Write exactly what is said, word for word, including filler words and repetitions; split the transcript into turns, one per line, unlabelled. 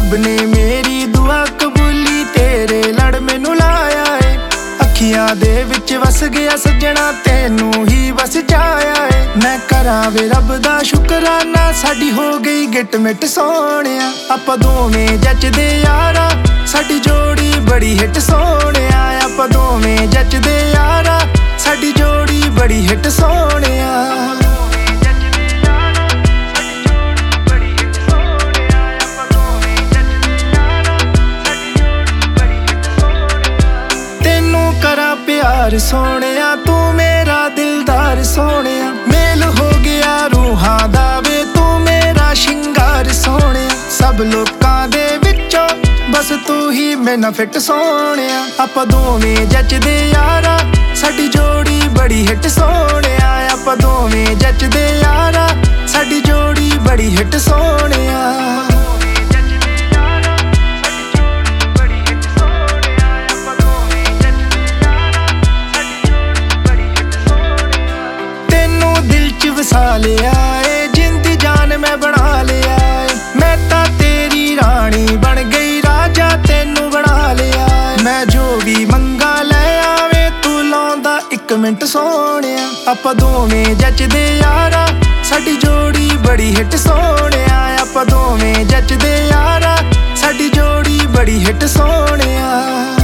रब ने मेरी दुआ कबूली, तेरे लड़ मैनू लाया है। अखियां दे विच वस गया सजना, तेनू ही बस चाया है। मैं करा वे रब दा शुकराना, साडी हो गई गिट मिट सोहणिया। आपां दोवें जचदे यारा, साडी जोड़ी बड़ी हिट सोहणिया। आपां दोवें जचदे यारा, साडी जोड़ी बड़ी हिट सोहणिया। प्यार सोहणिया तू मेरा दिलदार सोहणिया, मेल हो गया रूहां दा वे तू मेरा शिंगार सोहणिया। सब लोकां दे विचों बस तू ही मैनू फिट सोहणिया। आपां दोवें जचदे यारा, साडी जोड़ी बड़ी हिट सोहणिया। आपां दोवें जचदे यारा, साडी जोड़ी बड़ी हिट सोहणिया। वसा लिया ए जिंद जान मैं बना लिया ए, मैं तां तेरी रानी बन गई राजा तेनू बना लिया ए। मैं जो भी मंगा लै आवे तू लाउंदा इक मिंट सोहणिया। आपां दोवें जचदे यारा, साडी जोड़ी बड़ी हिट सोहणिया। आपां दोवें जचदे यारा, साडी जोड़ी बड़ी हिट सोहणिया।